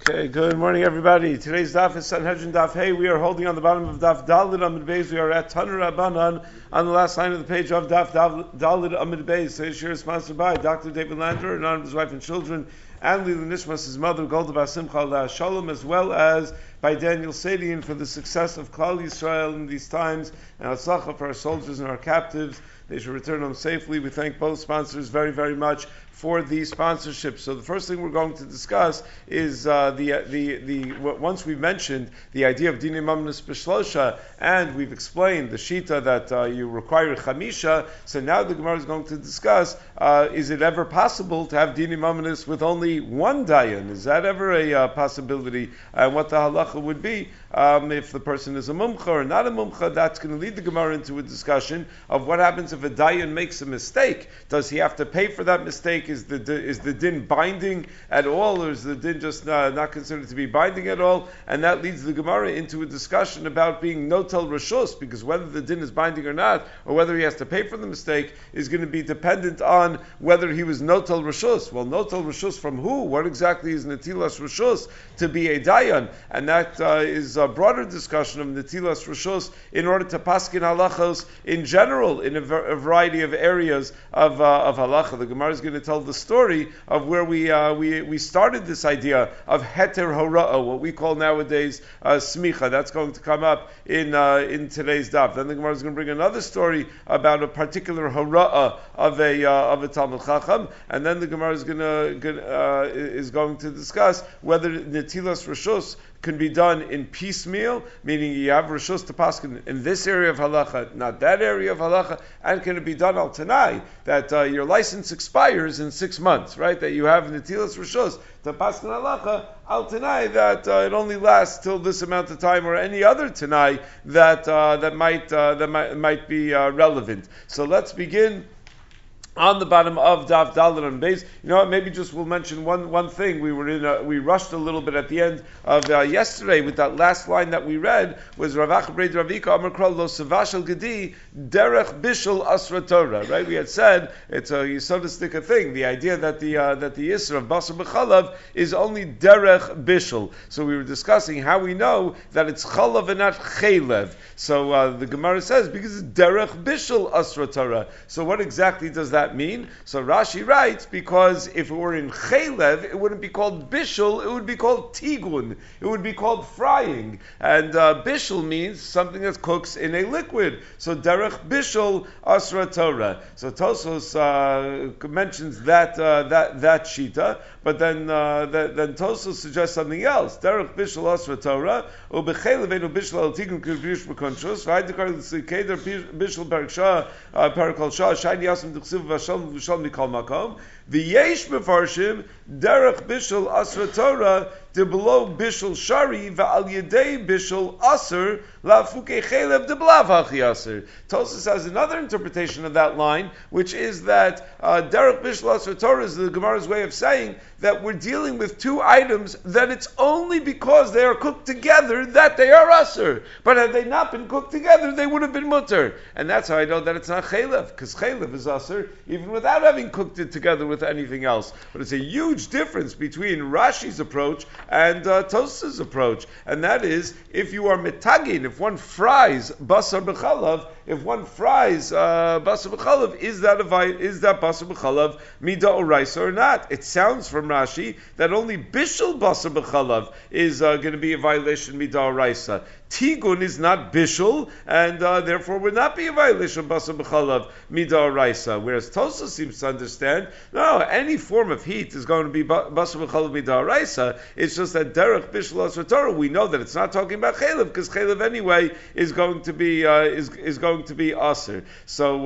Okay, good morning, everybody. Today's daf is Sanhedrin Daf Hey. We are holding on the bottom of daf Dalid Amid Beis. We are at Tanur Rabbanan on the last line of the page of daf Dalid Amid Beis. Today's share is sponsored by Dr. David Lander, in honor of his wife and children, and Lila Nishmas, his mother, Golda Bas Simcha Shalom, as well as by Daniel Sadian for the success of Klal Yisrael in these times, and Atzlacha for our soldiers and our captives. They should return home safely. We thank both sponsors very, very much for the sponsorship. So the first thing we're going to discuss is once we've mentioned the idea of Dinei Mamnus B'Shlosha, and we've explained the Shita that you require Chamisha, so now the Gemara is going to discuss, is it ever possible to have Dinei Mamnus with only one Dayan? Is that ever a possibility? And what the halacha would be if the person is a mumcha or not a mumcha? That's going to lead the Gemara into a discussion of what happens if a Dayan makes a mistake. Does he have to pay for that mistake? Is the din binding at all, or is the din just not considered to be binding at all? And that leads the Gemara into a discussion about being notel rashus, because whether the din is binding or not, or whether he has to pay for the mistake, is going to be dependent on whether he was notel rashus. Well, notel rashus from who? What exactly is netilas rashus to be a dayan? And that is a broader discussion of netilas rashus in order to paskin halachos in general in a variety of areas of halacha. The Gemara is going to tell the story of where we started this idea of heter hora'ah, what we call nowadays smicha. That's going to come up in today's daf. Then the Gemara is going to bring another story about a particular hora'ah of a Talmud Chacham, and then the Gemara is going to discuss whether netilas rashus can be done in piecemeal, meaning you have rishus to paskin in this area of halacha, not that area of halacha, and can it be done al tanai, that your license expires in 6 months, right? That you have netilas rishus to paskin halacha al tanai, that it only lasts till this amount of time, or any other tanai that might be relevant. So let's begin on the bottom of Daf Daled and Beis. You know what? Maybe just we'll mention one thing. We rushed a little bit at the end of yesterday with that last line that we read was Ravach Breid Ravika Amar Kral Lo Savashel Gedi Derech Bishul Asra Torah. Right? We had said it's a yisodistic thing. The idea that the Yisra of Basar B'Chalav is only Derech Bishul. So we were discussing how we know that it's Chalav and not Chaylev. So the Gemara says because it's Derech Bishul Asra Torah. So what exactly does that mean? So Rashi writes, because if it were in Chaylev, it wouldn't be called Bishul, it would be called Tigun. It would be called frying. And Bishul means something that cooks in a liquid. So Derech Bishul Asra Torah. So Tosos mentions that Shita, but then Tosos suggests something else. Derech Bishul Asra Torah, Ubechaylev Enu Bishul Al Tigun Kivrish B'Konshus, V'Haidikar L'Sikeder Bishul Parakshah, Parakal Shah, Shayni Yasam D'Chsiv V'Shalom V'Shalom Mikol Makom, V'yesh Mefarshim, Derech Bishul Asra Torah, de below bishul shari va'al yedei bishul aser la'fuke chelev de blav hachi aser. Tosas has another interpretation of that line, which is that derech bishul aser Torah is the Gemara's way of saying that we're dealing with two items that it's only because they are cooked together that they are aser. But had they not been cooked together, they would have been mutter. And that's how I know that it's not chelev, because chelev is aser even without having cooked it together with anything else. But it's a huge difference between Rashi's approach and Tos's approach, and that is if you are mitagin, if one fries basar b'chalav, if one fries basar b'chalav, is that basar b'chalav mida oraisa or not? It sounds from Rashi that only bishul basar b'chalav is going to be a violation mida oraisa. Tigun is not bishul, and therefore would not be a violation of basar b'chalav mida oraisa. Whereas Tosa seems to understand, no, any form of heat is going to be basar b'chalav mida oraisa. It's just that derech bishul asra Torah, we know that it's not talking about chaylev, because chaylev anyway is going to be aser. So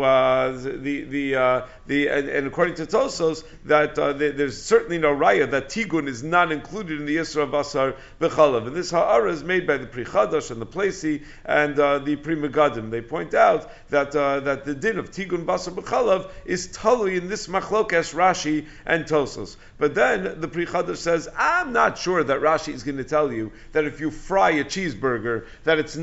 and according to Tosos, that there's certainly no raya that tigun is not included in the Yisra of basar b'chalav. And this ha'ara is made by the Pri Chadash and the Plesi and the Pri Megadim. They point out that the din of tigun basar b'chalav is totally in this machlokas Rashi and Tosos. But then the Pri Chadash says, I'm not sure that Rashi is going to tell you that if you fry a cheeseburger, that it's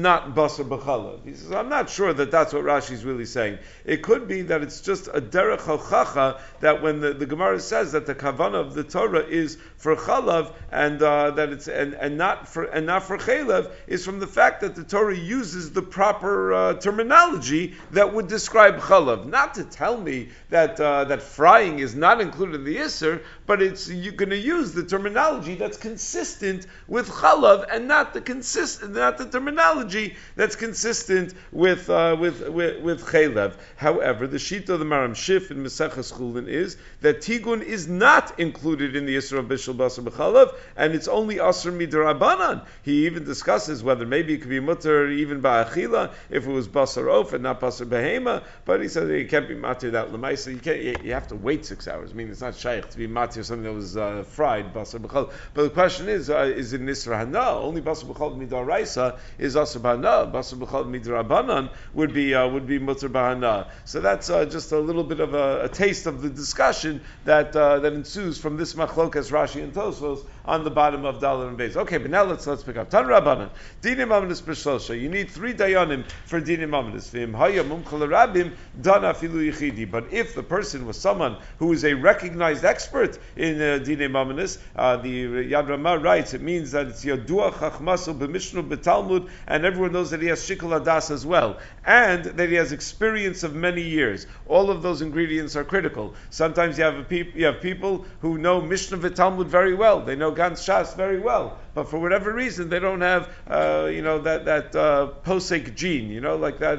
not basar b'chalav. He says, I'm not sure that that's what Rashi is really saying. It could be that it's just a derech hochacha that when the Gemara says that the kavanah of the Torah is for chalav and that it's and not for chalev is from the fact that the Torah uses the proper terminology that would describe chalav. Not to tell me that that frying is not included in the Isser, but you're going to use the terminology that's consistent with chalav and not the terminology that's consistent with chalev. However, the shita of the Maram Shif in Maseches Chulin is that tigun is not included in the Isser of Bishul Basar B'chalav, and it's only Asr Midrabanan. He even discusses whether maybe it could be mutter even ba'achila if it was Basar Of and not Basar Behema, but he says you can't be matir that lemaisa. You have to wait 6 hours. I mean, it's not shaykh to be matir something that was fried Basar B'chalav. But the question is it Nisra Hana? Only Basar B'chalav Midaraisa is Asr B'hana. Basar B'chalav Midrabanan would be mutter b'hana. So that's just a little bit of a taste of the discussion that ensues from this machlokas Rashi and Tosfos on the bottom of Dalet and Beis. Okay, but now let's pick up. Tan Rabbanan, Dinim Amadis B'Shlosha. You need 3 dayanim for Dinim Amadis. V'im Haya Mumchal Rabim Dana Filu Yichidi. But if the person was someone who is a recognized expert in Dinim Amadis, the Yad Ramah writes, it means that it's Yadua Chachmasu B'Mishnu B'Talmud, and everyone knows that he has Shikul Adas as well, and that he has experience of many years. All of those ingredients are critical. Sometimes you have people who know Mishnah V'Talmud very well. They know Gans Shas very well, but for whatever reason they don't have that posek gene, like that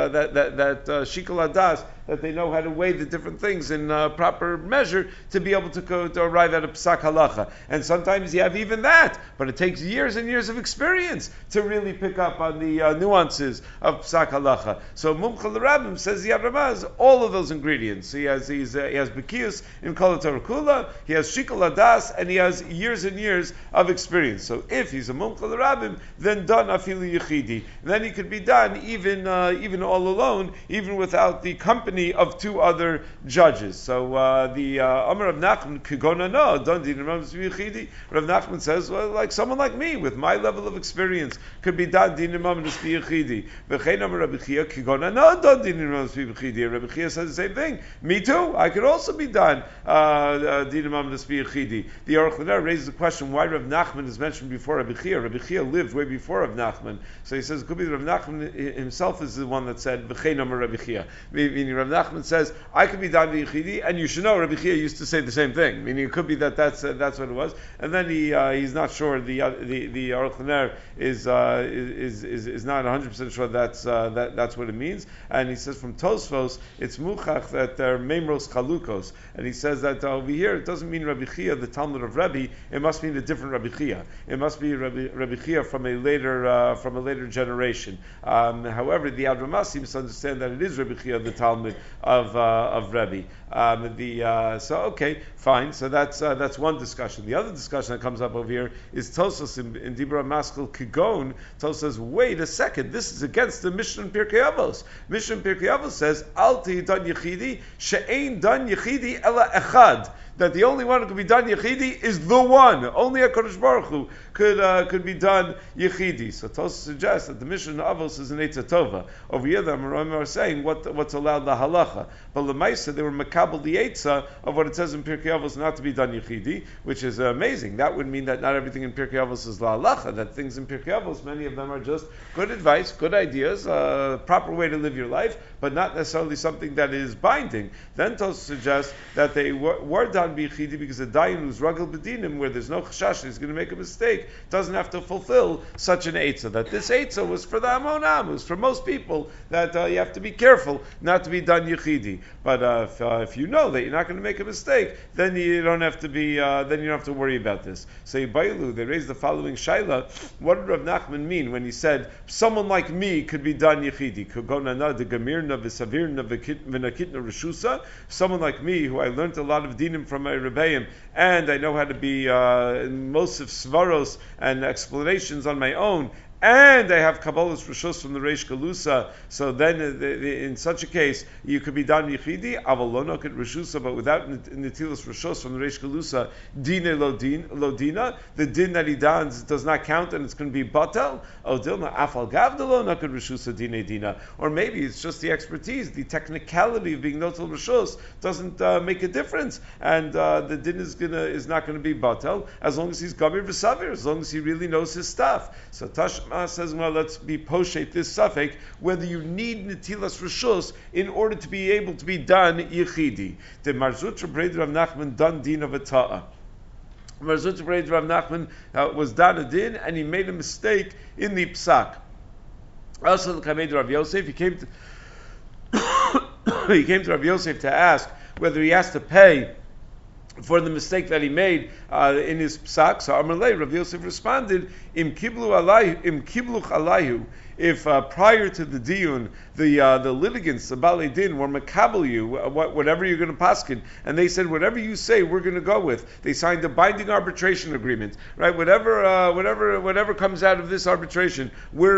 shikul adas, that they know how to weigh the different things in proper measure to be able to arrive at a psak halacha. And sometimes you have even that, but it takes years and years of experience to really pick up on the nuances of psak halacha. So Mumchal Rabbim says the Yad Ramah has all of those ingredients. He has bekius in Kol HaTorah Kula, he has shikul adas, and he has years and years of experience. So if he's a Mumchal Rabbim, then done afilu yichidi. Then he could be done even all alone, even without the company of 2 other judges. So the Amar Rav Nachman Kigona no done din yichidi. Rav Nachman says, well, like someone like me with my level of experience could be done din yichidi. V'chein Amar Rabbi Chia Kigona no done din yichidi. Rabbi Chia says the same thing. Me too. I could also be done din yichidi. The Aruch LaNer raises the question why Rav Nachman is mentioned before Rabbi Chia. Rabbi Chia lived way before Rav Nachman, so he says it could be Rav Nachman himself is the one that said v'chein Amar Rabbi Chia. Meaning Rav Nachman says I could be done yichidi, and you should know Rabbi Chia used to say the same thing. Meaning it could be that's what it was, and then he's not sure. The Aruch LaNer is not 100% sure that's what it means, and he says from Tosfos it's muchach that they're memros chalukos, and he says that over here it doesn't mean Rabbi Chia the Talmud of Rebbe, it must mean a different Rabbi Chia. It must be Rabbi Chia from a later generation. However, the Yad Ramah seems to understand that it is Rabbi Chia the Talmud of Rebbe. So okay, fine. So that's one discussion. The other discussion that comes up over here is Tosas in Dibra Maskil Kigon. Tosas says, wait a second, this is against the Mishnah in Pirkei Avos. Mishnah in Pirkei Avos says, Al ti dan yichidi she'ein dan yichidi ela echad. That the only one who could be done yichidi is the one. Only HaKadosh Baruch Hu could be done yichidi. So Tosas suggests that the Mishnah in Avos is an Eitzah Tova. Over here, the Amoraim are saying what's allowed the halacha. But Lemaisa, they were makabel the Eitzah of what it says in Pirkei Avos not to be done yichidi, which is amazing. That would mean that not everything in Pirkei Avos is la halacha. That things in Pirkei Avos, many of them are just good advice, good ideas, proper way to live your life, but not necessarily something that is binding. Then Tosas suggests that they were done bichidi because a dayan who's ragel bedinim, where there's no chashash, he's going to make a mistake, doesn't have to fulfill such an eitzah. That this eitzah was for the amonam, was for most people, that you have to be careful not to be done yichidi. But if you know that you're not going to make a mistake, then you don't have to be. Then you don't have to worry about this. So Bailu, they raised the following shaila: what did Rav Nachman mean when he said someone like me could be done yichidi? Kugonana de gamirna v'savirna v'nakitna reshusa. Someone like me, who I learned a lot of dinim from my rebbeim, and I know how to be most of svaros and explanations on my own, and they have Kabbalah's Rishus from the Reish Galusa, so then in such a case, you could be Dan Yichidi, Avalonok at Rishusa, but without Netilas Rishus from the Reish Galusa, Dine Lodina, the din that he dons does not count and it's going to be Batal, Odilma Afal Gavdalonok at Rishusa Dine Dina. Or maybe it's just the expertise, the technicality of being Notel Rishus doesn't make a difference, and the din is not going to be Batal, as long as he's Gamir V'Savir, as long as he really knows his stuff. So Tashma says, well, let's be poshet this suffix, whether you need Netilas Rishus in order to be able to be done Yechidi. The Marzutra Breder Rav Nachman done din of a Ta'ah. Marzutra Breder Rav Nachman was done a din, and he made a mistake in the psak. Also, the Kamed Rav Yosef, he came to Rav Yosef to ask whether he has to pay for the mistake that he made in his psak. So Amalei, Rav Yosef responded, Im kibluch alayhu, if prior to the diyun, the litigants, the Balei Din, were makabel you, whatever you're going to paskin, and they said, whatever you say, we're going to go with. They signed a binding arbitration agreement, right? Whatever comes out of this arbitration,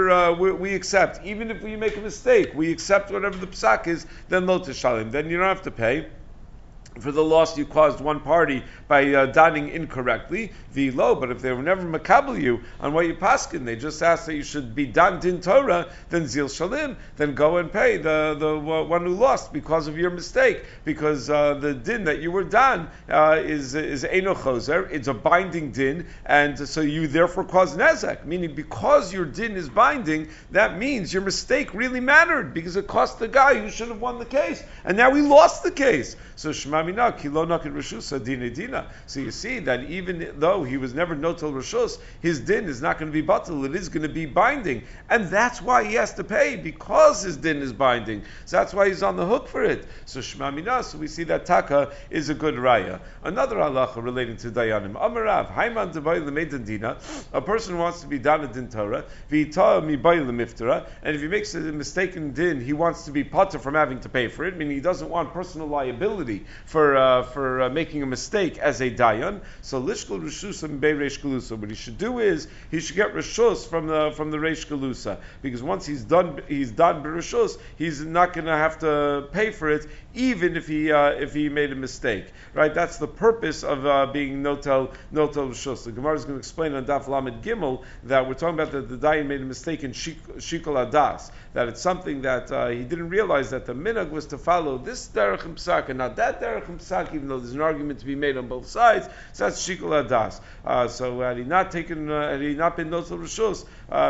we accept. Even if we make a mistake, we accept whatever the psak is, then lo teshalim. Then you don't have to pay for the loss you caused one party by donning incorrectly, v'lo. But if they were never makabel you on what you paskin, they just asked that you should be dan din Torah, then zil shalim, then go and pay the one who lost because of your mistake, because the din that you were dan is eino choser, it's a binding din, and so you therefore cause nezek, meaning because your din is binding, that means your mistake really mattered, because it cost the guy who should have won the case, and now he lost the case. So Shema Mina, Kilo Naked Rishusa, Dina Dina. So you see that even though he was never Notel Rishus, his din is not going to be batal, it is going to be binding. And that's why he has to pay, because his din is binding. So that's why he's on the hook for it. So Shema Mina, so we see that Taka is a good raya. Another halacha relating to Dayanim. Amarav, Haiman Debai Lemeidan Dina, a person wants to be Dana Din Torah, V'ita Mibai Lemiftara, and if he makes a mistaken din, he wants to be potter from having to pay for it, meaning he doesn't want personal liability for making a mistake as a dayan. So lishkul rishus and bei reish galusa. What he should do is he should get rishus from the reish galusa, because once he's done b'rishus, he's not going to have to pay for it, even if he made a mistake. Right? That's the purpose of being notel rishus. The Gemara is going to explain on Daf Lamed Gimel that we're talking about that the dayan made a mistake in shikol adas, that it's something that he didn't realize that the minhag was to follow this derech and psak and not that derech and psak, even though there's an argument to be made on both sides. So that's shikol adas. So had he not been notel rishus,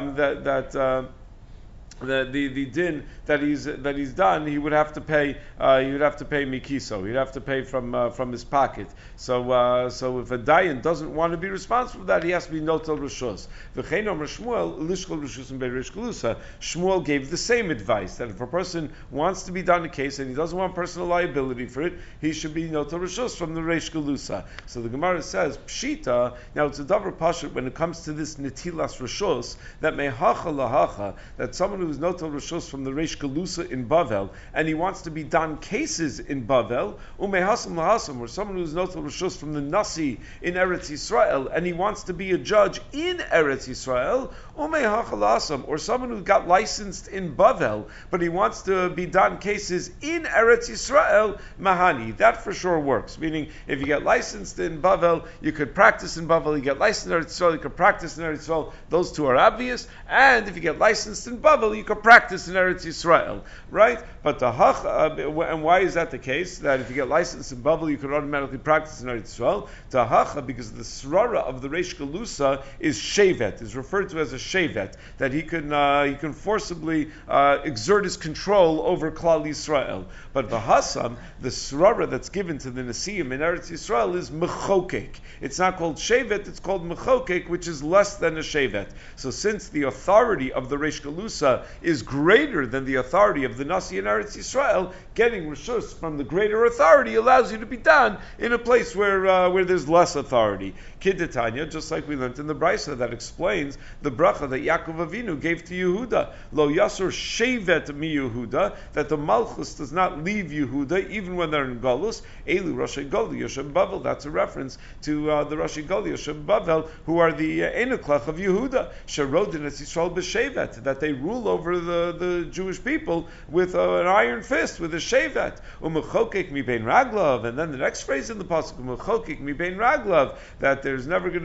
the din that he's done, he would have to pay. He would have to pay mikiso. He'd have to pay from his pocket. So if a dayan doesn't want to be responsible for that, he has to be notel rishus. V'chein omer Shmuel lishkol rishus and beireish galusa. Shmuel gave the same advice, that if a person wants to be done a case and he doesn't want personal liability for it, he should be notel rishus from the reish galusa. So the Gemara says pshita. Now it's a davar pashut when it comes to this netilas rishus, that mehacha lahacha, that someone who's notel rishus from the reish galusa in Bavel, and he wants to be done cases in Bavel, umehasam lahasam, or someone who's notel rishus from the nasi in Eretz Yisrael, and he wants to be a judge in Eretz Yisrael, umehachal, or someone who got licensed in Bavel, but he wants to be done cases in Eretz Yisrael, mahani. That for sure works. Meaning, if you get licensed in Bavel, you could practice in Bavel. You get licensed in Eretz Yisrael, you could practice in Eretz Yisrael. Those two are obvious. And if you get licensed in Bavel, you could practice in Eretz Yisrael, right? But the hach, and why is that the case? That if you get licensed in Bavel, you could automatically practice in Eretz Yisrael. The hach, because the srara of the reish galusa is shevet, is referred to as a shevet, that he can forcibly exert his control over Klal Yisrael. But the hasam, the srara that's given to the Nesiim in Eretz Yisrael is mechokek. It's not called shevet, it's called mechokek, which is less than a shevet. So since the authority of the reish galusa Yehuda is greater than the authority of the Nasi in Eretz Yisrael, getting reshus from the greater authority allows you to be done in a place where there's less authority. Kiddetanya, just like we learned in the Brisa that explains the bracha that Yaakov Avinu gave to Yehuda, Lo Yasur Shevet mi Yehuda, that the Malchus does not leave Yehuda even when they're in Galus. Elu Rashi Goli Yoshem Bavel. That's a reference to the Rashi Goli Yoshem Bavel, who are the Enoklach of Yehuda. Sherodin es Yisrael b'Shevet, that they rule over the Jewish people with an iron fist, with a shevet. Umechokek mi bein raglav, and then the next phrase in the pasuk, umechokek mi bein raglav, that there's never going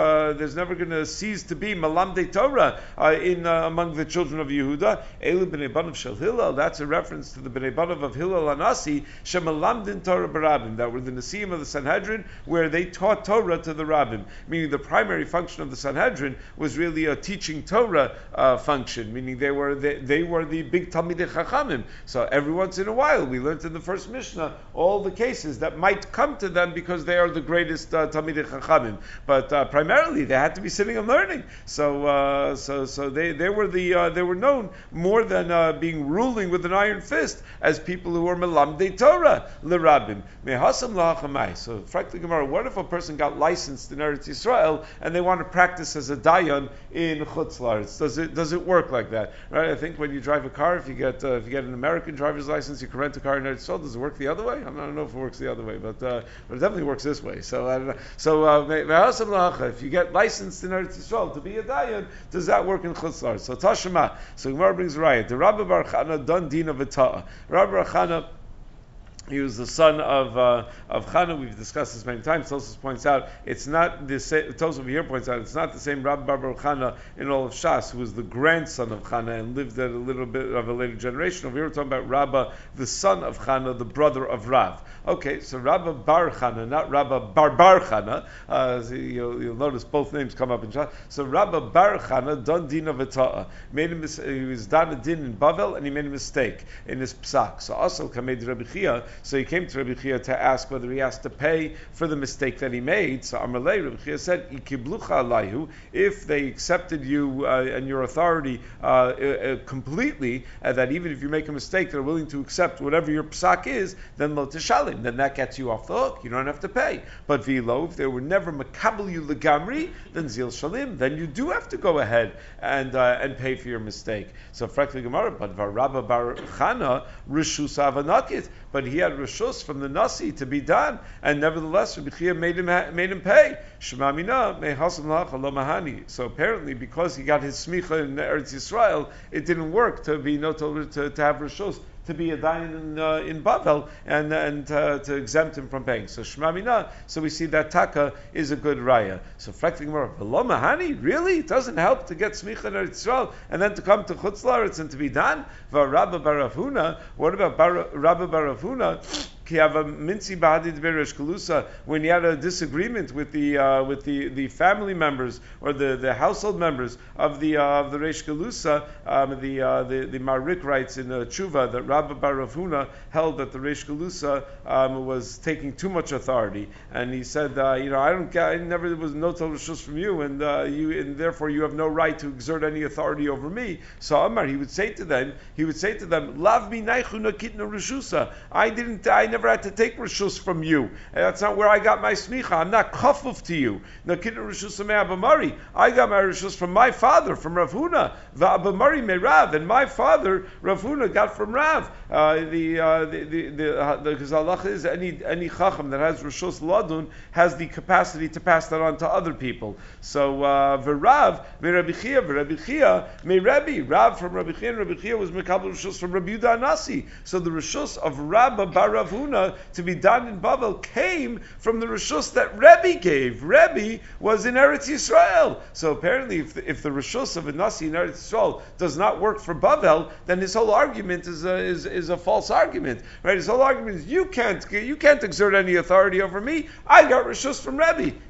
to cease to be malamdei Torah among the children of Yehuda. Elu b'nei banav shel Hillel. That's a reference to the b'nei banav of Hillel Anasi, shemalamdin Torah b'Rabbim, that were the Nesiim of the Sanhedrin, where they taught Torah to the Rabbim. Meaning the primary function of the Sanhedrin was really a teaching Torah function. Meaning they were the big Talmidei Chachamim. So every once in a while, we learned in the first Mishnah all the cases that might come to them because they are the greatest Talmidei Chachamim. But primarily, they had to be sitting and learning. So they were known more than being ruling with an iron fist as people who were melamdei Torah l'Rabbim. Mehasam la'achamai. So, frankly, Gemara, what if a person got licensed in Eretz Yisrael and they want to practice as a dayan in Chutz La'aretz? Does it work like that? Right? I think when you drive a car, if you get an American driver's license, you can rent a car in Eretz Yisrael. Does it work the other way? I don't know if it works the other way, but it definitely works this way. So I don't know. So if you get licensed in Eretz Yisrael to be a dayan, does that work in Chutz La'aretz? So Tashema. So Gemara brings riot. The Rabbi Bar Chana done dina v'ta'a. Rabbi Bar Chana, he was the son of Chana. We've discussed this many times. Tosfos points out it's not the same. Tosfos over here points out it's not the same Rabbi Bar Chana in all of Shas, who was the grandson of Chana and lived at a little bit of a later generation. Over here we're talking about Rabba, the son of Chana, the brother of Rav. Okay, so Rabba Bar Chana, not Rabba Bar Chana. You'll notice both names come up in Shas. So Rabba Bar Chana done dina v'ta'a. He was done a din in Bavel and he made a mistake in his psak. So also kamed Rabbi Chia. So he came to Rabbi Chia to ask whether he has to pay for the mistake that he made. So Amalei, Rabbi Chia said, "Ikiblucha alayhu." If they accepted you and your authority completely, that even if you make a mistake, they're willing to accept whatever your psak is, then lo tishalim. Then that gets you off the hook. You don't have to pay. But vilo, if they were never makabel you legamri, then zil shalim. Then you do have to go ahead and pay for your mistake. So frankly, Gemara, but Rabba Bar Chana rishus avanakit. But he had reshus from the Nasi to be done, and nevertheless Rabbi Chia made him pay. Shema mina mehasam lach lo mahani. So apparently, because he got his smicha in Eretz Yisrael, it didn't work to be noted to have reshus to be a dayan in Bavel and to exempt him from paying. So Shema Mina, so we see that taka is a good raya. So frankly, V'lo mahani, really? It doesn't help to get smicha in Eretz Yisrael and then to come to Chutz La'aretz and to be done? Rabba Bar Rav Huna, what about Rabba Bar Rav Huna? When he had a disagreement with the family members or the household members of the Reish Galusa, the Marik writes in Tshuva that Rabba Bar Rav Huna held that the Reish Galusa was taking too much authority, and he said, I never was no total reshus from you, and therefore you have no right to exert any authority over me. So Amar, he would say to them, Lav mi naichu nakitna reshusa. I never had to take reshus from you. That's not where I got my smicha. I'm not kafuf to you. Nakitna reshusa me Abamari. I got my reshus from my father, from Rav Huna. Va'abamari me Rav, and my father Rav Huna got from Rav. Because Allah is any chacham that has reshus ladun has the capacity to pass that on to other people. So v'Rav Rabbi Chia me Rabbi. Rav from Rabbi Chia, and Rabbi Chia was mekabel reshus from Rabbi Yudah Nasi. So the reshus of Rabba Bar Rav Huna to be done in Bavel came from the reshus that Rebbe gave. Rebbe was in Eretz Yisrael. So apparently, if the reshus of a Nasi in Eretz Yisrael does not work for Bavel, then his whole argument is a false argument. Right? His whole argument is you can't exert any authority over me. I got reshus from Rebbe.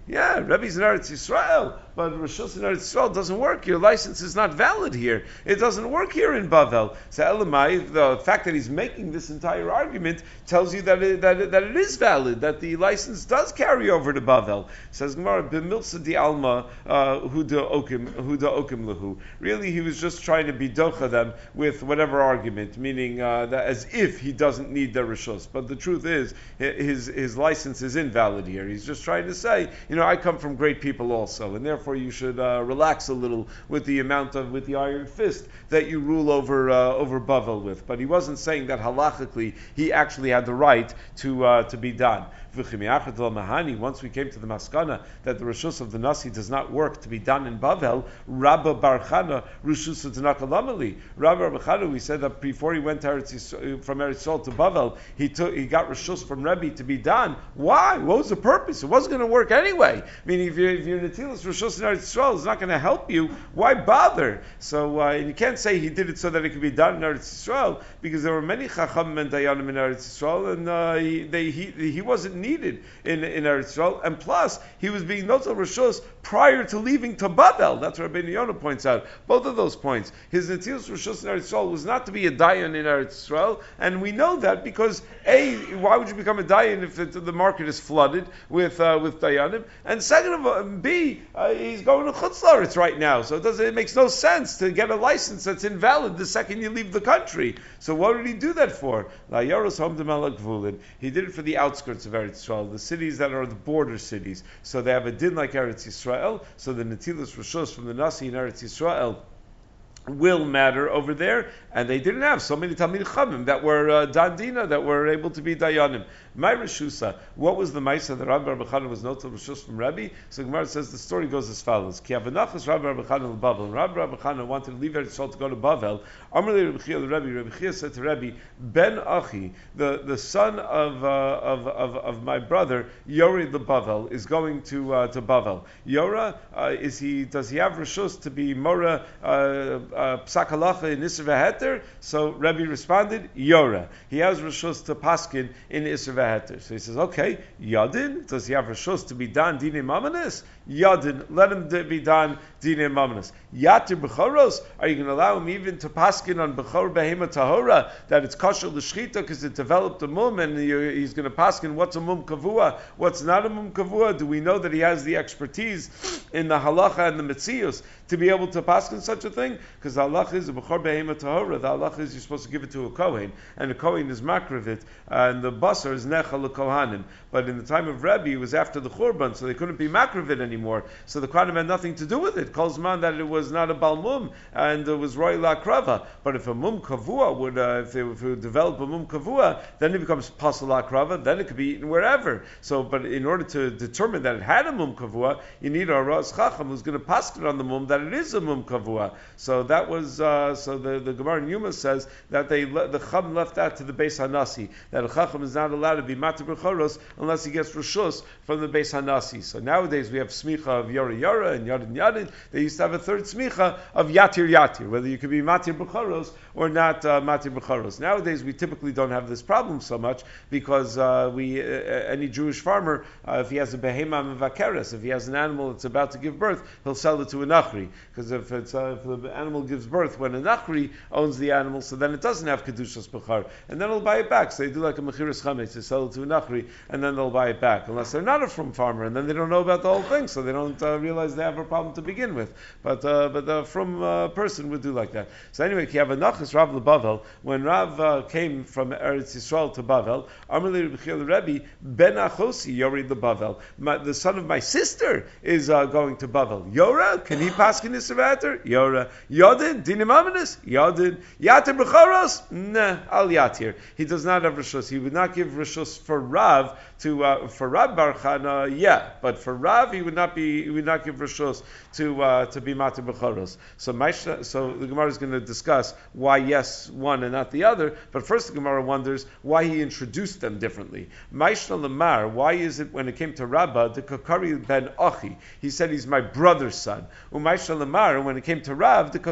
Yeah, Rebbe's in Eretz Yisrael, but Rishus in Eretz Yisrael doesn't work. Your license is not valid here. It doesn't work here in Bavel. So Elamai, the fact that he's making this entire argument tells you that it is valid, that the license does carry over to Bavel. Says Gemara, B'milsa di alma huda okim lahu. Really, he was just trying to be docha them with whatever argument, meaning that as if he doesn't need the Rishus. But the truth is, his license is invalid here. He's just trying to say, I come from great people also, and therefore you should relax a little with the iron fist that you rule over Bavel with. But he wasn't saying that halachically he actually had the right to be done. Once we came to the maskana that the Rishus of the Nasi does not work to be done in Bavel, Rabba Bar Chana Rishus Tzedakalamali. Rabba Bar Chana, we said that before he went from Eretz Yisrael to Bavel, he got Rishus from Rebbe to be done. Why? What was the purpose? It wasn't going to work anyway. Meaning, if you're Netilas Rishus in Eretz Yisrael, it's not going to help you. Why bother? So and you can't say he did it so that it could be done in Eretz Yisrael, because there were many Chacham and Dayanim in Eretz Yisrael, and he wasn't needed in Eretz Yisrael, and plus he was being notel rishus prior to leaving to Bavel. That's what Rabbeinu Yonah points out. Both of those points. His netilas rishus in Eretz Yisrael was not to be a dayan in Eretz Yisrael, and we know that because A, why would you become a dayan if the market is flooded with dayanim? And second of all, B, he's going to Chutz La'aretz right now, so it makes no sense to get a license that's invalid the second you leave the country. So what did he do that for? He did it for the outskirts of Eretz Yisrael, the cities that are the border cities. So they have a din like Eretz Yisrael, so the Netilas Rishus from the Nasi in Eretz Yisrael will matter over there, and they didn't have so many Talmid Chachamim that were Dandina, that were able to be Dayanim. My Rishusa, what was the Maisa that Rabbi Bar Chana was noted Rishus from Rabbi? So Gemara says the story goes as follows: Ki avanachas Rabbi Bar Chana Bavel. Rabbi Bar Chana wanted to leave Eretz Yisrael to go to Bavel. Amrli Rabbi Chia Rabbi Chia said to Rabbi, Ben Achi, the son of my brother Yori the Bavel, is going to Bavel. Yora, does he have Rishus to be Mora Psak Halacha in Isser V'Heter? So Rabbi responded, Yora. He has Rishus to Paskin in Isser V'Heter. So he says, okay, Yadin, does he have Rishus to be done Dinei Mamanis? Yadin, let him be done Dinei Mamanis. Yatir B'choros, are you going to allow him even to Paskin on B'chor Behema Tahora, that it's kosher l'shchita because it developed a mum, and he's going to Paskin what's a mum kavua, what's not a mum kavua? Do we know that he has the expertise in the halacha and the metzius to be able to Paskin such a thing? Because the halacha is a B'chor Behema Tahora, the halacha is you're supposed to give it to a Kohen, and the Kohen is makrivit, and the basar is necha l'kohanim. But in the time of Rebbe, it was after the Churban, so they couldn't be makrivit anymore. So the Kohanim had nothing to do with it. Calls man that it was not a balmum, and it was roy la krava. But if a mum kavua would, if it would develop a mum kavua, then it becomes pasal la krava. Then it could be eaten wherever. So, but in order to determine that it had a mum kavua, you need a ras chacham who's going to paskin on the mum that it is a mum kavua. So that was so the Gemara in Yuma says that the chacham left that to the Beis Hanasi, that a chacham is not allowed to be matir b'choros unless he gets rishus from the Beis Hanasi. So nowadays we have smicha of yara yara and yadin yadin. They used to have a third smicha of yatir yatir, whether you could be matir b'choros or not matir b'choros. Nowadays we typically don't have this problem so much because any Jewish farmer, if he has a behema mevakeres, if he has an animal that's about to give birth, he'll sell it to a nachri, because if the animal gives birth when a nachri owns the animal, so then it doesn't have kedushas b'char, and then he'll buy it back. So they do like a mechiras chametz, to sell it to a nachri, and then they'll buy it back, unless they're not a from farmer, and then they don't know about the whole thing, so they don't realize they have a problem to begin with. But from person would do like that. So anyway, ki have a nachas Rav LeBavel, when Rav came from Eretz Yisrael to Bavel, Amalei Rebbe Ben Achosi Yori the Bavel, the son of my sister is going to Bavel. Yora, can he paskin Isser V'Heter? Yora. Yodin, Dinim Amanis? Yodin. Yatir B'choros? Nah, Al Yatir. He does not have Rishus. He would not give Rishus for Rav for Rav Bar Chana, yeah, but for Rav he would not give Rishus to be Matir B'choros. So the Gemara is going to discuss why yes one and not the other. But first the Gemara wonders why he introduced them differently. Maishna Lamar, why is it when it came to Rabba, the Kakari ben Achi, he said he's my brother's son. Umaishna Lamar, when it came to Rav, the Kakari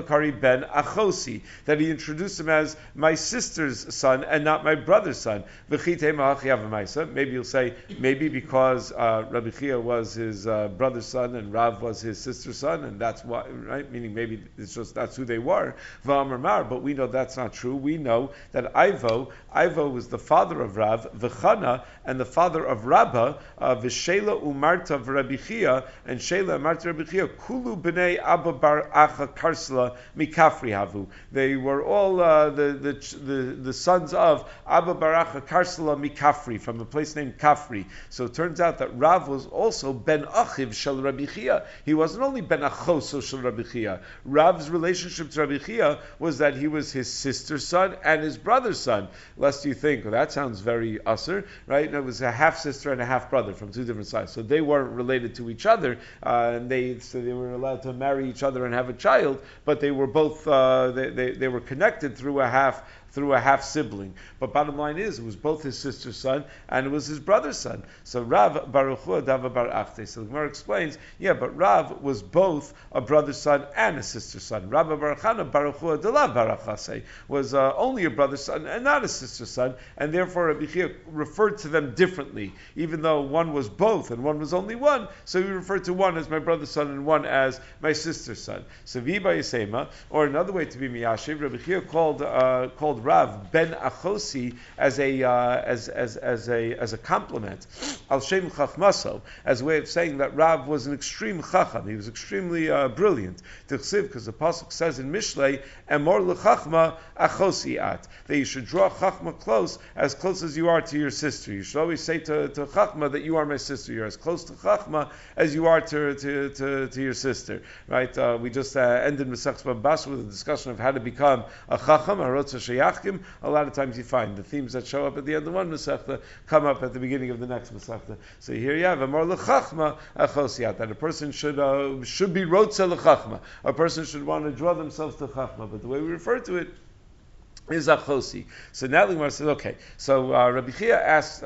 Makari ben Achosi, that he introduced him as my sister's son and not my brother's son. Maybe you'll say, maybe because Rabbi Chia was his brother's son and Rav was his sister's son, and that's why, right? Meaning maybe it's just that's who they were. But we know that's not true. We know that Ivo was the father of Rav, V'chana, and the father of Rabba, V'shela umarta v'Rabbi Chia, and Shela umarta Rabbi Chia, Kulu b'nei Abba bar Acha Karsla mikafri havu. They were all the sons of Abba bar Acha Karsla mikafri, from a place named Kafri. So it turns out that Rav was also ben Achiv shel Rabbi Chia. He wasn't only ben Achoso shel Rabbi Chia. Rav's relationship to Rabbi Chia was that he was his sister's son and his brother's son. Lest you think, well, that sounds very usser, right? And it was a half sister and a half brother from two different sides. So they weren't related to each other, and they were allowed to marry each other and have a child, but they were both they were connected through a half sibling. But bottom line is, it was both his sister's son and it was his brother's son. So Rav Baruch Hu Dava Bar Achte. So the Gemara explains, yeah, but Rav was both a brother's son and a sister's son. Rabba Baruch Hana Baruch Hu Dala Baruch Hase was only a brother's son and not a sister's son, and therefore Rabbi Chia referred to them differently, even though one was both and one was only one. So he referred to one as my brother's son and one as my sister's son. So Viba Yisema, or another way to be Miyashiv, Rabbi Chia called Rav ben Achosi as a compliment, al shem chachmaso, as a way of saying that Rav was an extreme chacham. He was extremely brilliant. Tichsiv, because the pasuk says in Mishlei, "Emor lechachma achosi at," that you should draw chachma close as you are to your sister. You should always say to chachma that you are my sister. You're as close to chachma as you are to your sister. Right? We just ended Masechus Baba Basra with a discussion of how to become a chacham, a rotza sheyachim. A lot of times you find the themes that show up at the end of one Masechta come up at the beginning of the next Masechta. So here you have Amar L'chachma Achosiat, that a person should be Rotza L'chachma. A person should want to draw themselves to Chachma, but the way we refer to it is Achosi. So now the Gemara says, okay, so Rabbi Chia asked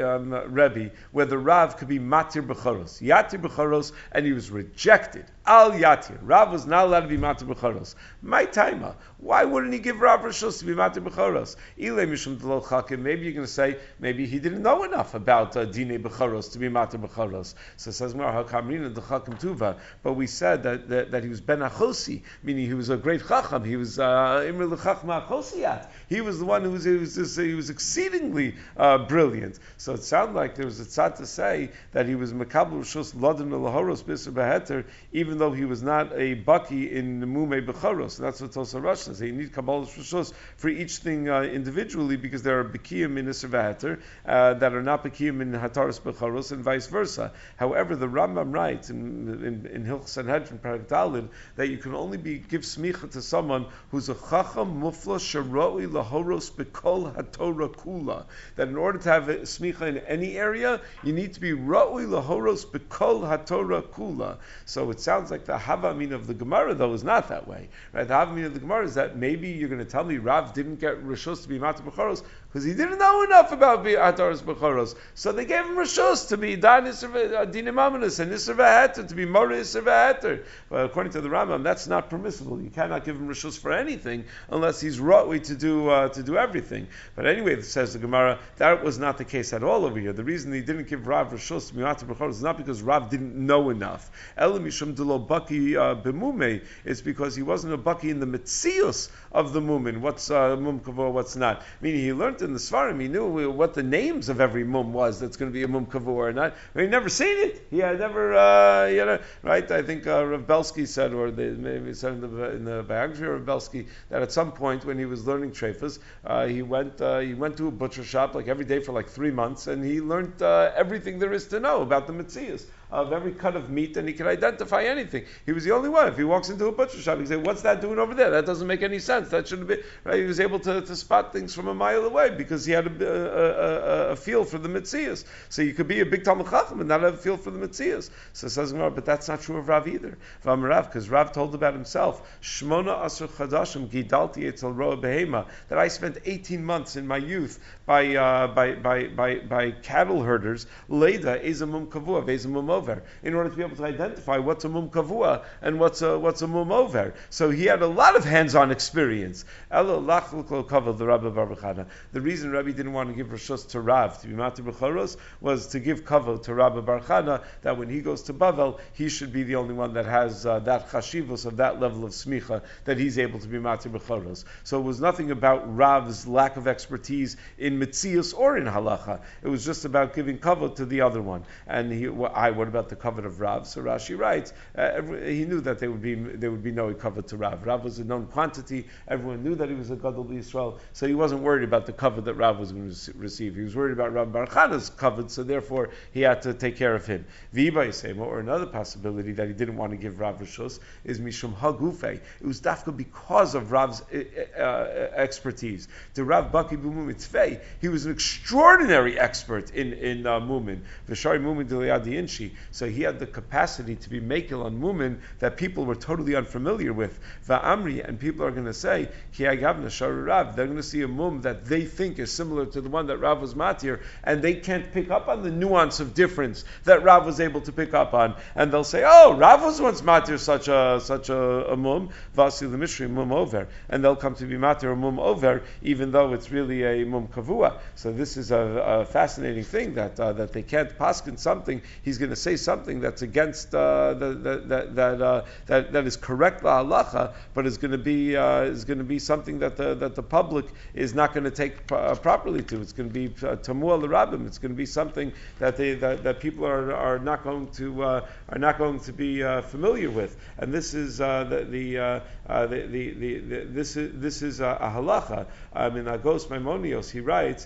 Rebbe whether Rav could be Matir B'choros. Yatir B'choros, and he was rejected. Al Yatir. Rav was not allowed to be Matir B'choros. My taima. Why wouldn't he give Rav Rishos to be Matir B'choros? Ilay Mishum D'lo Chakim. Maybe you're going to say, maybe he didn't know enough about Dine B'choros to be Matir B'choros. So it says, HaKamrina D'chakim Tuva. But we said that he was Ben Achosi, meaning he was a great Chacham. He was Imri L'chachma Achosiyat. He was the one who was exceedingly brilliant. So it sounded like there was a tzad to say that he was Mekabel Rishos Lodin L'horos B'Isr B'Heter, even though he was not a baki in Mumei B'choros. And that's what Tosar Rosh says. You need Kabbalah Rishos for each thing individually, because there are B'kiyim in Isr B'Heter that are not B'kiyim in Hataras B'choros, and vice versa. However, the Rambam writes in Hilchos Sanhedrin Parak Dalid that you can only give smicha to someone who's a Chacham Mufla Sharoi Lahoros B'Kol HaTorah Kula. That in order to have a smicha in any area, you need to be Roi Lahoros B'Kol HaTorah Kula. So it sounds like the Havamin of the Gemara, though, is not that way. Right? The Havamin of the Gemara is that maybe you're going to tell me Rav didn't get Rishos to be Matir B'choros because he didn't know enough about Hataras B'choros. So they gave him Rishos to be Dan Dinim Amanis and Isser V'Heter, to be Mora Isser V'Heter. But according to the Rambam, that's not permissible. You cannot give him Rishos for anything unless he's Ra'ui to do everything. But anyway, says the Gemara, that was not the case at all over here. The reason he didn't give Rav Rishos to be Matir B'choros is not because Rav didn't know enough. Mishum Delo Baki B'Mumei, it's because he wasn't a Baki in the Metzius of the Mumin. What's Mum Kavor, what's not. Meaning he learned in the Svarim, he knew what the names of every Mum was that's going to be a Mum Kavor or not. But he never seen it. He had never, right? I think Rav Belsky said, or maybe said in the biography of Rav Belsky, that at some point when he was learning Trefas, he went to a butcher shop like every day for like 3 months, and he learned everything there is to know about the Metzius of every cut of meat, and he could identify anything. He was the only one. If he walks into a butcher shop, he can say, "What's that doing over there? That doesn't make any sense. That shouldn't be." Right? He was able to spot things from a mile away because he had a feel for the Metzius. So you could be a big Talmud Chacham and not have a feel for the Metzius. So it says, but that's not true of Rav either. Because Rav told about himself, Shmona Asr Chadashim Gidalti Etzel Roa Behema, that I spent 18 months in my youth by cattle herders. Leda Ezamum Kavua, Ezamum over, in order to be able to identify what's a mum kavua and what's a mum over. So he had a lot of hands-on experience. The reason Rabbi didn't want to give Rishus to Rav to be Matir B'choros was to give kavod to Rabbi Bar Chana, that when he goes to Bavel, he should be the only one that has that chashivus of that level of smicha, that he's able to be Matir B'choros. So it was nothing about Rav's lack of expertise in Metzius or in Halacha. It was just about giving kavod to the other one. And what about the kavod of Rav? So Rashi writes, he knew that there would be no kavod to Rav. Rav was a known quantity. Everyone knew that he was a Gadol Yisrael, so he wasn't worried about the kavod that Rav was going to receive. He was worried about Rav Bar Chana's kavod, so therefore he had to take care of him. V'ibay Yisema, or another possibility that he didn't want to give Rav Rishus, is Mishum Hagufei. It was dafka because of Rav's expertise. The Rav Baki B'Mumin Tzvei, he was an extraordinary expert in Mumin. V'shari Mumin D'Liadi Inshi. So he had the capacity to be makil on Mumin that people were totally unfamiliar with. Va'amri, and people are going to say, Ki Agavna Shari Rav. They're going to see a mum that they think is similar to the one that Rav was matir, and they can't pick up on the nuance of difference that Rav was able to pick up on, and they'll say, "Oh, Rav was once matir such a mum, vasi l'mishri mum over," and they'll come to be matir a mum over, even though it's really a mum kavua. So this is a fascinating thing that they can't paskin something. He's going to say something that's against that is correct la halacha, but is going to be something that the public is not going to take properly to. It's going to be tamua l'rabim. It's going to be something that people are not going to be familiar with. And this is this is a halacha. In Agos Maimonios, he writes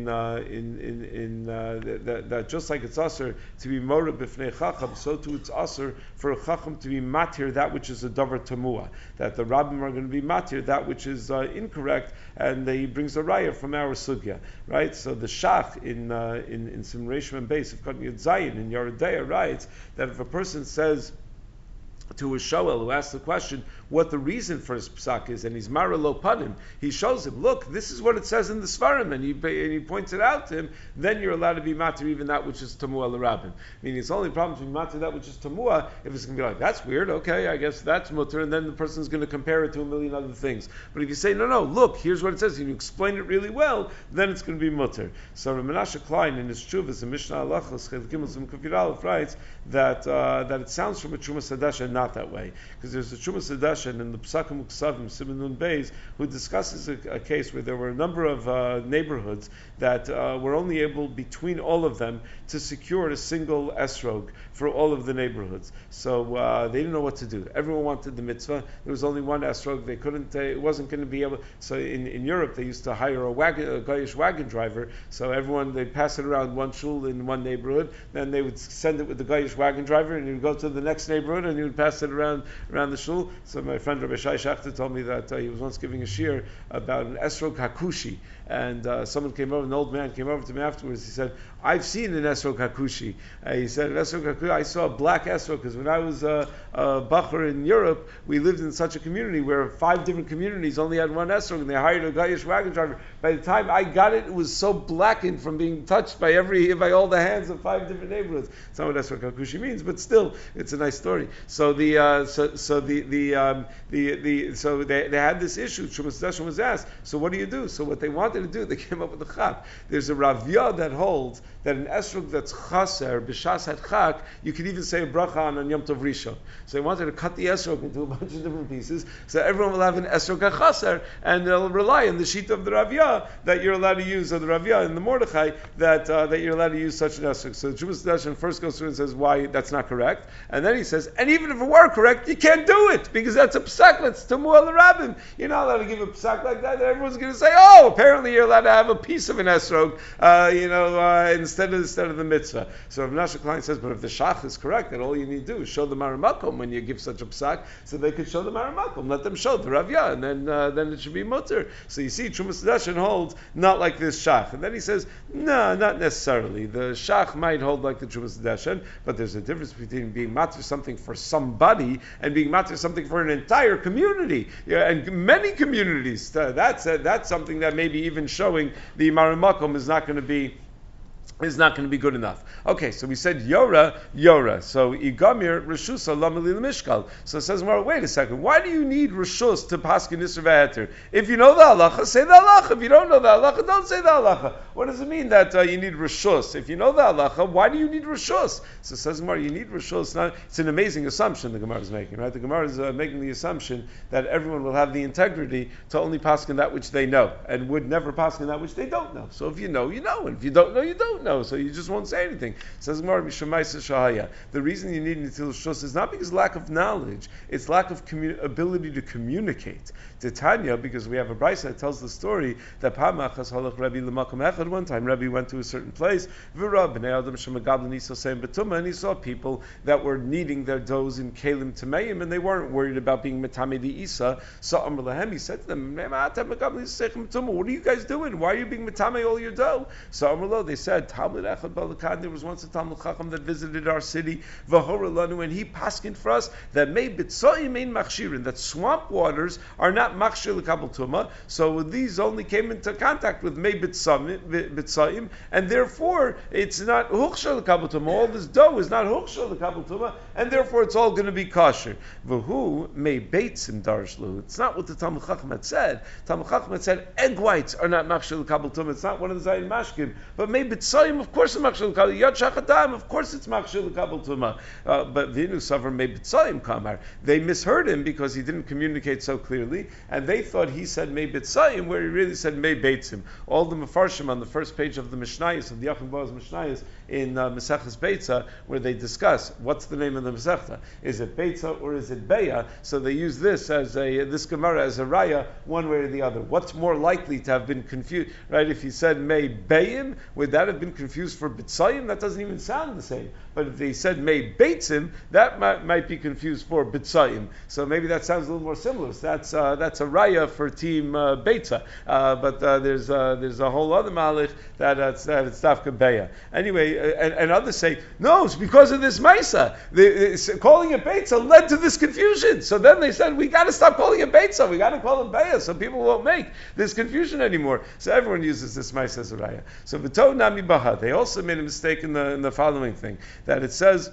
that just like it's usher to be mora b'fnei chacham, so too it's usher for a chacham to be matir that which is a davar tamua. That the rabbim are going to be matir that which is incorrect, and he brings a raya from our sugya, right? So the shach in Simration and Base of Katan Yud Zayin in Yeridea writes that if a person says to a shoel who asks the question what the reason for his psak is, and he's mara lo panim, he shows him, look, this is what it says in the Svarim, and he points it out to him, then you're allowed to be matir even that which is tamua l'rabim. Meaning it's only a problem to be matir that which is tamua if it's going to be like, that's weird, okay, I guess that's mutter, and then the person's going to compare it to a million other things. But if you say, no, look, here's what it says, and you explain it really well, then it's going to be mutter. So Rav Menashe Klein in his Tshuvas in Mishnah Halachos Chet Gimel Zim Kuf Yud writes that it sounds from a Trumas Hadasha not that way, because there's a Trumas Hadasha in the Psakim Uksavim Siman Nun Beis who discusses a case where there were a number of neighborhoods that were only able between all of them to secure a single esrog for all of the neighborhoods. So they didn't know what to do. Everyone wanted the mitzvah. There was only one esrog. They couldn't. It wasn't going to be able. So in Europe they used to hire a Goyish wagon driver. So everyone, they'd pass it around one shul in one neighborhood. Then they would send it with the Goyish wagon driver, and he would go to the next neighborhood and he would pass it around the shul. So my friend Rabbi Shai Shachter told me that he was once giving a shir about an esrog hakushi, and someone came over, an old man came over to me afterwards. He said, I've seen an esrog hakushi. He said, an esrog hakushi, I saw a black esrog, because when I was a bacher in Europe, we lived in such a community where 5 different communities only had one esrog, and they hired a Goyish wagon driver. By the time I got it, it was so blackened from being touched by all the hands of 5 different neighborhoods. That's not what esrog hakushi means, but still, it's a nice story. So they had this issue. Trumas Hadasha was asked, so what do you do? So what they wanted to do, they came up with a chap. There's a Ravya that holds that an esrog that's chaser, b'shas had chak, you could even say a bracha on Yom Tov Rishon. So they wanted to cut the esrog into a bunch of different pieces, so everyone will have an esrog chaser, and they'll rely on the sheet of the Ravya that you're allowed to use, or the Ravya in the Mordechai, that you're allowed to use such an esrog. So the Trumas Hadasha first goes through and says why that's not correct, and then he says, and even if it were correct, you can't do it, because that's a psak, that's Tamua l'Rabim. You're not allowed to give a psak like that everyone's going to say, oh, apparently you're allowed to have a piece of an esrog, instead of the mitzvah. So Rav Menashe Klein says, but if the shach is correct, then all you need to do is show the maramakom when you give such a psak, so they could show the maramakom. Let them show the ravya, and then it should be mutter. So you see, Trumas Hadasha holds not like this shach, and then he says, no, not necessarily. The shach might hold like the Trumas Hadasha, but there's a difference between being matter something for somebody and being matter something for an entire community, and many communities. That's something that maybe even showing the maramakom is not going to be is not going to be good enough. Okay, so we said Yora. So Igamir Rishusa Lamali Mishkal. So it says, well, wait a second. Why do you need Rishus to Paskin Isser V'Heter? If you know the halacha, say the halacha. If you don't know the halacha, don't say the halacha. What does it mean that you need Rishus? If you know the halacha, why do you need Rishus? So it says, Gemara, you need Rishus. It's an amazing assumption the Gemara is making, right? The Gemara is making the assumption that everyone will have the integrity to only paskin that which they know, and would never paskin that which they don't know. So if you know, you know, and if you don't know, you don't know. So you just won't say anything. Says Gemara, Mishamaisa Shahaya. The reason you need Nitil Shus is not because lack of knowledge; it's lack of ability to communicate. Titania, because we have a brisa that tells the story that Pamachas Halach Rabbi L'Makom Echad. One time, Rabbi went to a certain place. V'Rab Bnei Adam Shemagablan Yisosayim Betuma, and he saw people that were kneading their doughs in Kalim Tameim, and they weren't worried about being Metame the Isa. So Amr Lahem, he said to them, "What are you guys doing? Why are you being Metame all your dough?" So Amr Lo, they said, Talmud Echad Balakad. There was once a Talmud Chacham that visited our city, V'Hora Lanu, and he paskined for us that Mei Bitzoyim Ein Machshirin, that swamp waters are not Machshir L'Kabel Tuma. So these only came into contact with Mei Bitzoyim, and therefore it's not Huchshir L'Kabel Tuma. All this dough is not Huchshir L'Kabel Tuma, and therefore it's all going to be kosher. V'Hu Mei Beitzim Darsh Lu. It's not what the Talmud Chacham had said. Talmud Chacham had said egg whites are not Machshir L'Kabel Tuma. It's not one of the Zayin Mashkim. But Mei Bitzoyim, of course, it's Machshir L'Kabel. Yad Shachadam, of course, it's Machshir L'Kabel Tuma. But Vinu Savar Mei Bitzoyim Kamar. They misheard him because he didn't communicate so clearly, and they thought he said Mei Bitzayim, where he really said Mei Beitzim. All the Mefarshim on the first page of the Mishnayos, of the Yachim Boaz Mishnayos, in Maseches Beitza, where they discuss what's the name of the Masechta. Is it Beitza or is it Beya? So they use this as this Gemara as a raya, one way or the other. What's more likely to have been confused? Right? If he said Mei Beyim, would that have been confused for Bitzayim? That doesn't even sound the same. But if they said Mei Beitzim, that might be confused for Bitzayim. So maybe that sounds a little more similar. So that's a raya for team Beitza. But there's a whole other malach that it's Dafka Beya. Anyway, and others say, no, it's because of this Maisa. Calling it Beitza led to this confusion. So then they said, we got to stop calling it Beitza. We got to call it Beya so people won't make this confusion anymore. So everyone uses this Maisa as a raya. So V'to Nami Baha, they also made a mistake in the following thing, that it says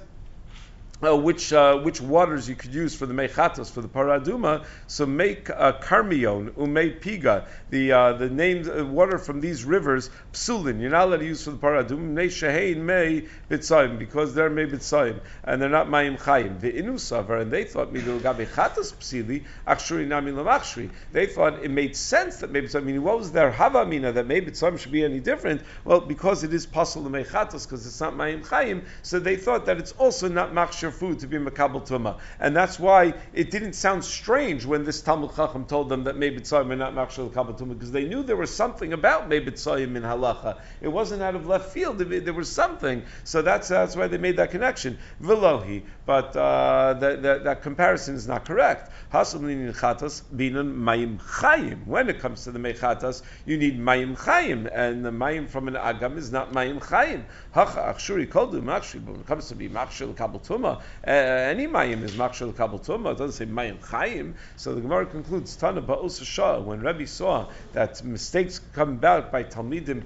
which waters you could use for the mechatos, for the paraduma. So make karmion umei piga, the named water from these rivers psulin. You're not allowed to use for the paraduma. Mei shehein mei bitzayim, because they're mei bitzayim and they're not mayim chayim. The inu savar, and they thought midul gabe chatos psili achshuri nami lamachshri. They thought it made sense that maybe bitzayim. Meaning, what was their havamina that maybe bitzayim should be any different? Well, because it is pasul mechatos, because it's not mayim chayim. So they thought that it's also not machshir food to be makabel tuma, and that's why it didn't sound strange when this Talmud Chacham told them that maybe tzayim are not machshir makabel tuma, because they knew there was something about maybe tzayim in halacha. It wasn't out of left field. There was something, so that's why they made that connection. Velohi, but that comparison is not correct. Hasamlin chatas binan mayim chayim. When it comes to the mechatas, you need mayim chayim, and the mayim from an agam is not mayim chayim. Hacha achshuri koldu machshir. But when it comes to be machshir makabel tuma, any mayim is machshir l'kabel tuma. It doesn't say mayim chayim. So the Gemara concludes, Tana ba'os Shah, when Rebbe saw that mistakes come about by talmidim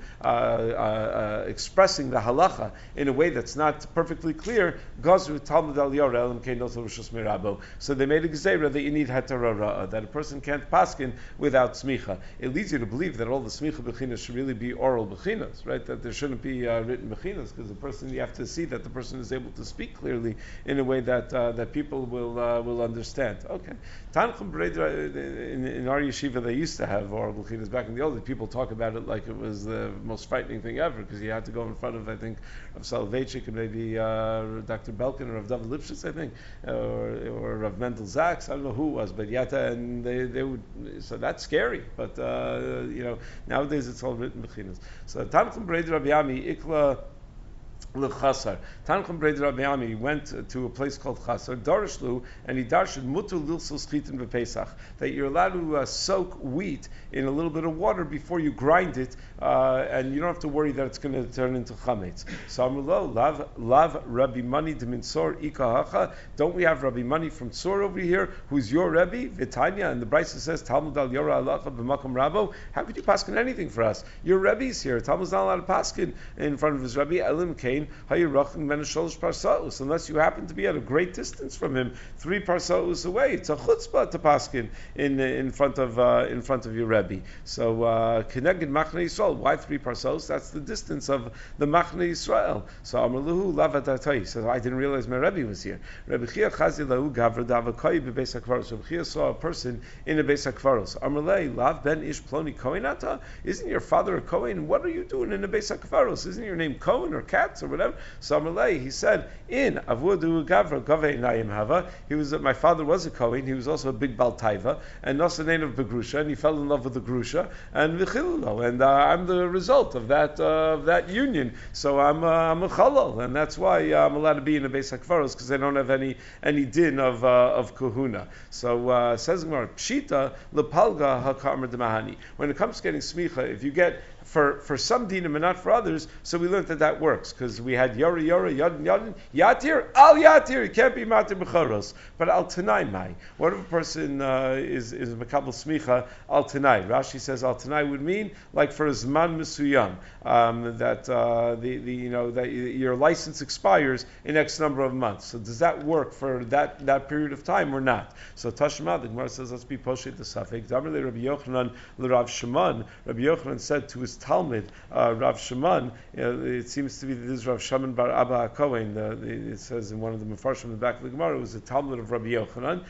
expressing the halacha in a way that's not perfectly clear, Gazru Talmud al Yorel Kein Notel Rishus Mirabo. So they made a gezerah that you need hatarara, that a person can't paskin without smicha. It leads you to believe that all the smicha bechinas should really be oral bechinas, right? That there shouldn't be written bechinas, because the person, you have to see that the person is able to speak clearly in a way that people will understand. Okay. Tanchum in our yeshiva, they used to have oral bechinas back in the old days. People talk about it like it was the most frightening thing ever, because you had to go in front of, I think, Rav Soloveitchik and maybe Dr. Belkin or Rav David Lipschitz, I think, or Rav Mendel Zaks. I don't know who it was, but yata, and they would. So that's scary. But nowadays it's all written bechinas. So Tanchum Breder Rabbi Yami Ikla L'chasar. Tanchum Breder Rabbi Ami went to a place called Chasar, Darishlu, and he darshed mutu lilsul schitin b'Pesach, that you're allowed to soak wheat in a little bit of water before you grind it, and you don't have to worry that it's going to turn into chametz. So Amrulo, lav Rabbi Mani de Minsor ikahacha. Don't we have Rabbi Mani from Tzor over here, who's your Rebbe, Vitanya, and the Brisa says Talmud al Yora Alacha b'Makom Rabo. How could you paskin anything for us? Your Rebbe's here. Talmud's not allowed to paskin in front of his Rebbe. Elim Kain. Unless you happen to be at a great distance from him, 3 parsaos away, it's a chutzpah to paskin in front of your Rebbe. So Keneged Machne Yisrael. Why 3 parsaos? That's the distance of the Machne Yisrael. So Amrluhu Lavadatay says, I didn't realize my Rebbe was here. Rebbe Chia Chazi Lahu Gavra Davakai beBeis HaKvaros. Rebbe Chia saw a person in a Beis HaKvaros. Amrlei Lav Ben Ish Ploni Kohenata. Isn't your father a Kohen? What are you doing in a Beis HaKvaros? Isn't your name Kohen or Katz or whatever? So Amalei, he said, in Avudu Gavra Gavei Nayim Hava, my father was a Kohen, he was also a big Baltaiva, and Nosanen of Begrusha, and he fell in love with the Grusha, and Vichilulo, and I'm the result of that union. So I'm a Chalal, and that's why I'm allowed to be in a Beis HaKvaros, because I don't have any din of Kahuna. So says Gemara, Pshita Lepalga HaKamar Demahani. When it comes to getting smicha, if you get for some dinim and not for others, so we learned that works, because we had Yora, Yadin, Yadin, Yatir, Al Yatir, you can't be Matir B'choros, but Al Tanai Mai. What if a person is Mekabel Smicha, Al Tanai? Rashi says Al Tanai would mean, like for a Zman Mesuyam, that that your license expires in X number of months. So does that work for that period of time or not? So Tashma, the Gemara says, let's be Poshet the Safek. Damrle Rabbi Yochanan, L'Rav Shimon. Rabbi Yochanan said to his Talmud, Rav Shimon, it seems to be that this is Rav Shimon bar Abba HaKohen. It says in one of the Mefarshim in the back of the Gemara, it was a Talmud of Rabbi Yochanan.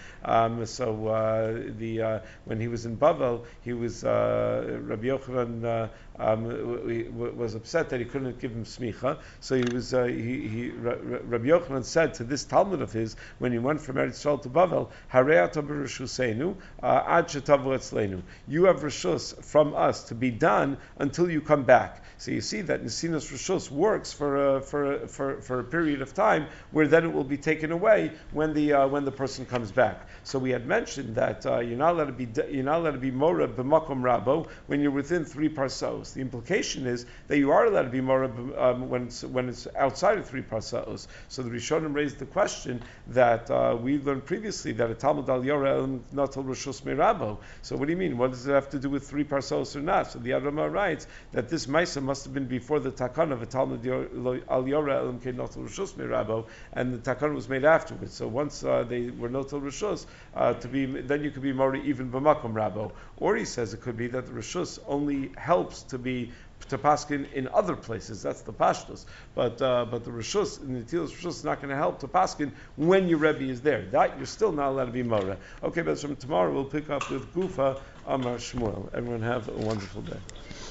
When he was in Bavel, he was Rabbi Yochanan was upset that he couldn't give him smicha. So Rabbi Yochanan said to this Talmud of his, when he went from Eretz Yisrael to Bavel, Hareata b'Rishusenu ad shetavu etzleinu. You have rishus from us to be done until you come back. So you see that Nesinas Rishus works for a period of time where then it will be taken away when the person comes back. So we had mentioned that you're not allowed to be mora b'makom rabo when you're within 3 parsaos. The implication is that you are allowed to be mora when it's outside of 3 parsaos. So the Rishonim raised the question that we learned previously that a Talmud al Yoreh Natal Rishus Merabo. So what do you mean? What does it have to do with 3 parsaos or not? So the Adama writes that this Maisa must have been before the Takana of a Talmud al Yoreh Elam Ke Natal Rishus Merabo, and the Takana was made afterwards. So once they were Natal Rishus, then you could be mora even b'makom rabo. Or he says it could be that the Rishus only helps to paskin in other places. That's the pashtus. But the Rishus, in the Tilas Rishus, is not going to help to paskin when your Rebbe is there. That you're still not allowed to be mora. Okay, but from tomorrow we'll pick up with Gufa Amar Shmuel. Everyone have a wonderful day.